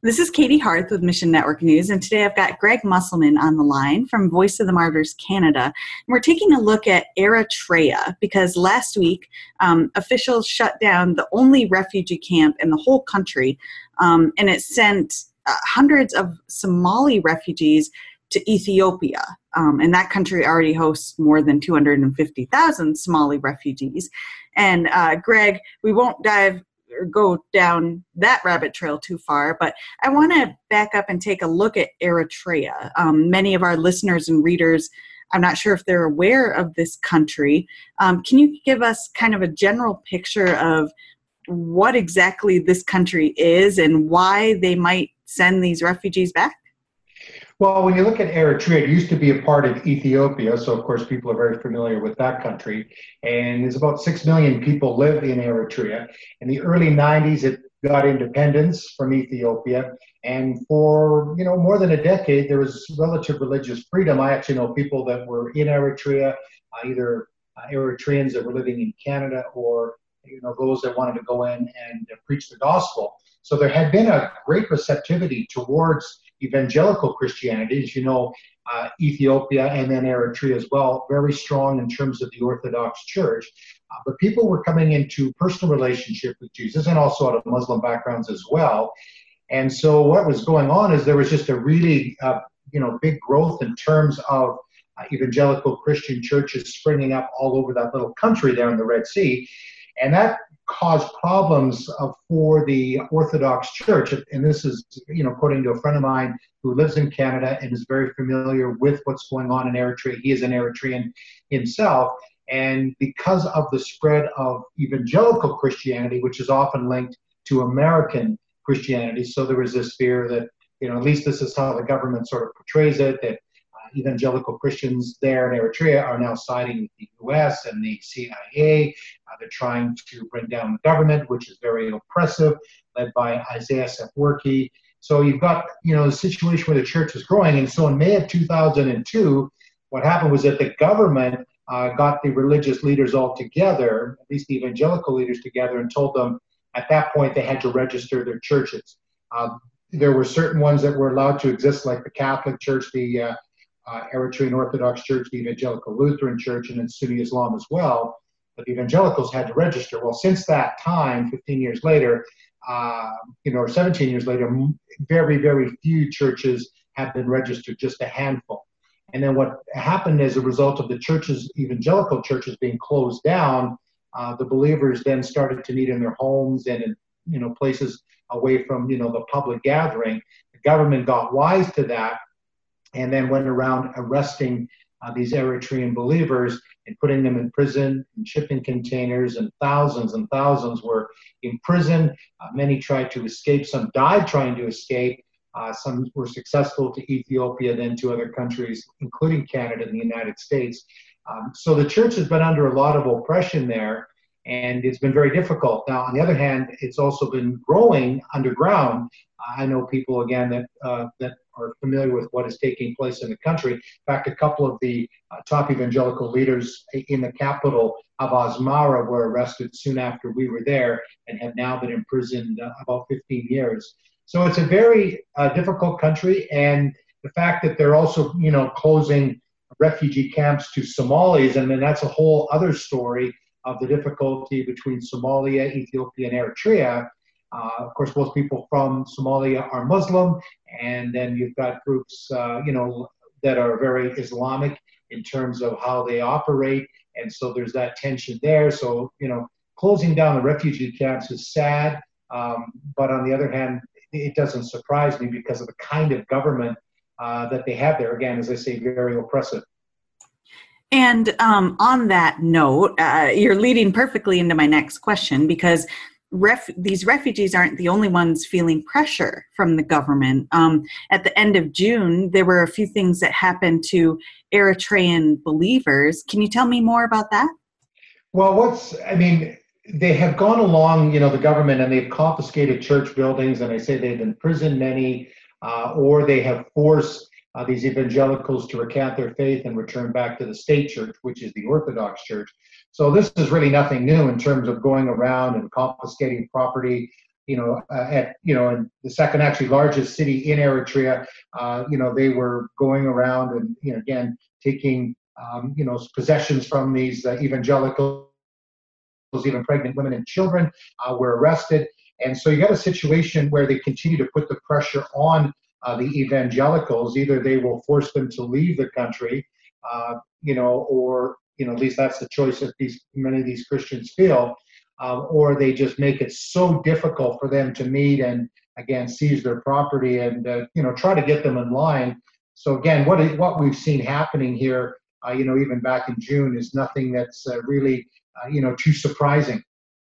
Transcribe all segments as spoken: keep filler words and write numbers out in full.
This is Katie Harth with Mission Network News, and today I've got Greg Musselman on the line from Voice of the Martyrs Canada. And we're taking a look at Eritrea because last week um, officials shut down the only refugee camp in the whole country, um, and it sent uh, hundreds of Somali refugees to Ethiopia. Um, and that country already hosts more than two hundred fifty thousand Somali refugees. And uh, Greg, we won't dive or go down that rabbit trail too far, but I want to back up and take a look at Eritrea. Um, many of our listeners and readers, I'm not sure if they're aware of this country. Um, can you give us kind of a general picture of what exactly this country is and why they might send these refugees back? Well, when you look at Eritrea, it used to be a part of Ethiopia, so of course people are very familiar with that country. And there's about six million people live in Eritrea. In the early nineties, it got independence from Ethiopia. And for, you know, more than a decade, there was relative religious freedom. I actually know people that were in Eritrea, uh, either uh, Eritreans that were living in Canada or, you know, those that wanted to go in and uh, preach the gospel. So there had been a great receptivity towards evangelical Christianity, as you know, uh, Ethiopia and then Eritrea as well, very strong in terms of the Orthodox Church. Uh, but people were coming into personal relationship with Jesus and also out of Muslim backgrounds as well. And so what was going on is there was just a really, uh, you know, big growth in terms of uh, evangelical Christian churches springing up all over that little country there in the Red Sea. And that caused problems uh, for the Orthodox Church. And this is, you know, according to a friend of mine who lives in Canada and is very familiar with what's going on in Eritrea. He is an Eritrean himself. And because of the spread of evangelical Christianity, which is often linked to American Christianity, so there was this fear that, you know, at least this is how the government sort of portrays it, that evangelical Christians there in Eritrea are now siding with the U S and the C I A. Uh, they're trying to bring down the government, which is very oppressive, led by Isaias Afwerki. So you've got, you know, the situation where the church is growing. And so in May of two thousand two, what happened was that the government uh, got the religious leaders all together, at least the evangelical leaders together, and told them at that point they had to register their churches. Uh, there were certain ones that were allowed to exist, like the Catholic Church, the uh, Uh, Eritrean Orthodox Church, the Evangelical Lutheran Church, and then Sunni Islam as well. But the evangelicals had to register. Well, since that time, fifteen years later, uh, you know, or seventeen years later, very, very few churches have been registered, just a handful. And then what happened as a result of the churches, evangelical churches being closed down, uh, the believers then started to meet in their homes and in, you know, places away from, you know, the public gathering. The government got wise to that and then went around arresting uh, these Eritrean believers and putting them in prison in shipping containers, and thousands and thousands were in prison. Uh, many tried to escape. Some died trying to escape. Uh, some were successful to Ethiopia, then to other countries, including Canada and the United States. Um, so the church has been under a lot of oppression there, and it's been very difficult. Now, on the other hand, it's also been growing underground. I know people, again, that uh, that are familiar with what is taking place in the country. In fact, a couple of the uh, top evangelical leaders in the capital of Asmara were arrested soon after we were there and have now been imprisoned uh, about fifteen years. So it's a very uh, difficult country, and the fact that they're also, you know, closing refugee camps to Somalis, and then that's a whole other story of the difficulty between Somalia, Ethiopia, and Eritrea. Uh, of course, most people from Somalia are Muslim, and then you've got groups, uh, you know, that are very Islamic in terms of how they operate, and so there's that tension there. So, you know, closing down the refugee camps is sad, um, but on the other hand, it doesn't surprise me because of the kind of government uh, that they have there. Again, as I say, very oppressive. And um, on that note, uh, you're leading perfectly into my next question, because Ref- these refugees aren't the only ones feeling pressure from the government. Um, at the end of June, there were a few things that happened to Eritrean believers. Can you tell me more about that? Well, what's, I mean, they have gone along, you know, the government, and they've confiscated church buildings, and they say they've imprisoned many, uh, or they have forced uh, these evangelicals to recant their faith and return back to the state church, which is the Orthodox Church. So this is really nothing new in terms of going around and confiscating property you know, uh, at, you know, in the second actually largest city in Eritrea, uh, you know, they were going around and, you know, again, taking, um, you know, possessions from these uh, evangelicals, even pregnant women and children uh, were arrested. And so you got a situation where they continue to put the pressure on uh, the evangelicals. Either they will force them to leave the country, uh, you know, or, you know, at least that's the choice that these many of these Christians feel, um, or they just make it so difficult for them to meet and, again, seize their property and, uh, you know, try to get them in line. So again, what is, what we've seen happening here, uh, you know, even back in June, is nothing that's uh, really, uh, you know, too surprising.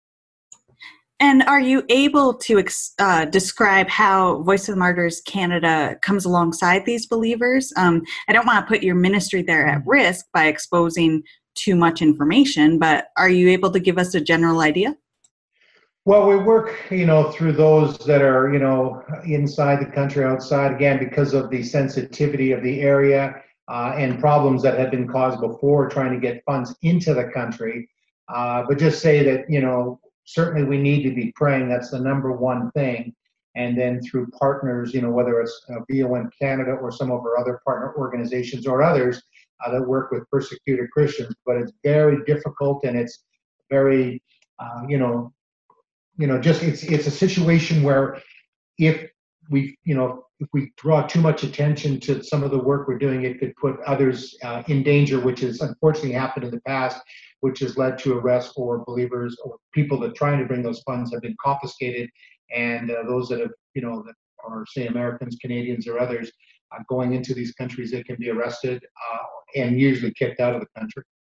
And are you able to uh, describe how Voice of the Martyrs Canada comes alongside these believers? Um, I don't want to put your ministry there at risk by exposing too much information, but are you able to give us a general idea? Well, we work, you know, through those that are, you know, inside the country, outside, again, because of the sensitivity of the area uh, and problems that had been caused before trying to get funds into the country. Uh, but just say that, you know, certainly we need to be praying. That's the number one thing. And then through partners, you know, whether it's uh, V O M Canada or some of our other partner organizations or others uh, that work with persecuted Christians. But it's very difficult, and it's very, uh, you know, you know, just it's it's a situation where if we, you know, if we draw too much attention to some of the work we're doing, it could put others uh, in danger, which has unfortunately happened in the past, which has led to arrests for believers or people that trying to bring those funds have been confiscated, and uh, those that have, you know, that are, say, Americans, Canadians, or others uh, going into these countries, they can be arrested uh, and usually kicked out of the country.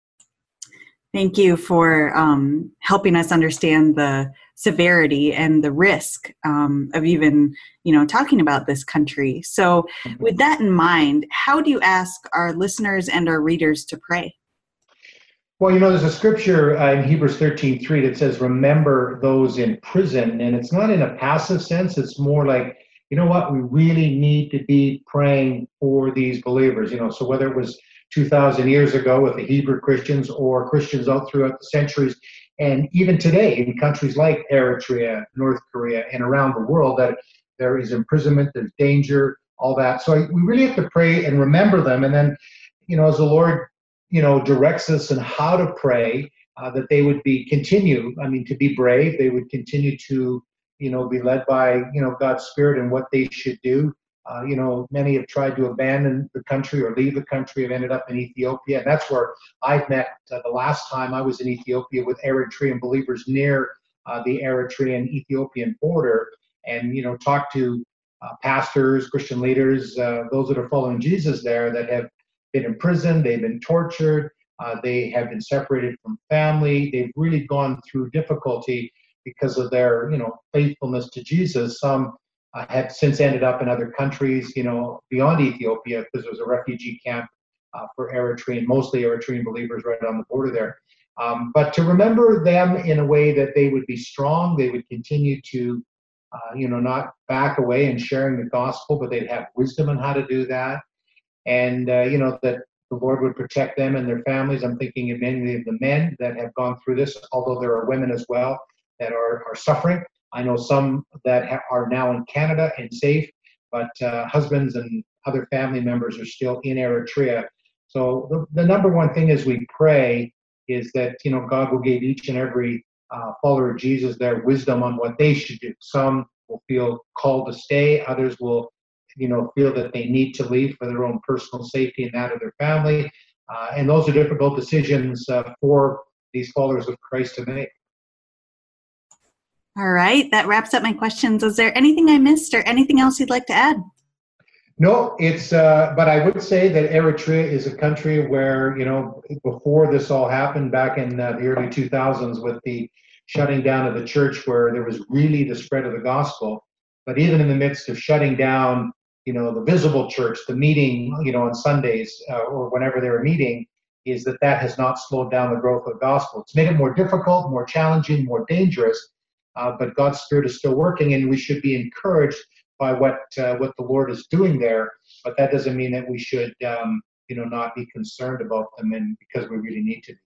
Thank you for um, helping us understand the severity and the risk um, of even, you know, talking about this country. So with that in mind, how do you ask our listeners and our readers to pray? Well, you know, there's a scripture uh, in Hebrews thirteen three that says, remember those in prison. And it's not in a passive sense. It's more like, you know what, we really need to be praying for these believers. You know, so whether it was two thousand years ago with the Hebrew Christians or Christians out throughout the centuries, and even today in countries like Eritrea, North Korea, and around the world, that there is imprisonment, there's danger, all that. So we really have to pray and remember them. And then, you know, as the Lord, you know, directs us in how to pray, uh, that they would be continue, I mean, to be brave. They would continue to, you know, be led by, you know, God's Spirit and what they should do. Uh, you know, many have tried to abandon the country or leave the country, have ended up in Ethiopia. And that's where I've met uh, the last time I was in Ethiopia with Eritrean believers near uh, the Eritrean-Ethiopian border, and, you know, talked to uh, pastors, Christian leaders, uh, those that are following Jesus there that have been imprisoned, they've been tortured, uh, they have been separated from family. They've really gone through difficulty because of their, you know, faithfulness to Jesus. Some uh, have since ended up in other countries, you know, beyond Ethiopia, because there was a refugee camp uh, for Eritrean, mostly Eritrean believers right on the border there. Um, but to remember them in a way that they would be strong, they would continue to, uh, you know, not back away in sharing the gospel, but they'd have wisdom on how to do that. And, uh, you know, that the Lord would protect them and their families. I'm thinking of many of the men that have gone through this, although there are women as well that are, are suffering. I know some that ha- are now in Canada and safe, but uh, husbands and other family members are still in Eritrea. So the, the number one thing as we pray is that, you know, God will give each and every uh, follower of Jesus their wisdom on what they should do. Some will feel called to stay. Others will, you know, feel that they need to leave for their own personal safety and that of their family. Uh, and those are difficult decisions uh, for these followers of Christ to make. All right, that wraps up my questions. Is there anything I missed or anything else you'd like to add? No, it's, uh, but I would say that Eritrea is a country where, you know, before this all happened back in uh, the early two thousands with the shutting down of the church, where there was really the spread of the gospel. But even in the midst of shutting down, you know, the visible church, the meeting, you know, on Sundays uh, or whenever they were meeting, is that that has not slowed down the growth of the gospel. It's made it more difficult, more challenging, more dangerous, uh, but God's Spirit is still working, and we should be encouraged by what uh, what the Lord is doing there. But that doesn't mean that we should, um, you know, not be concerned about them, and because we really need to be.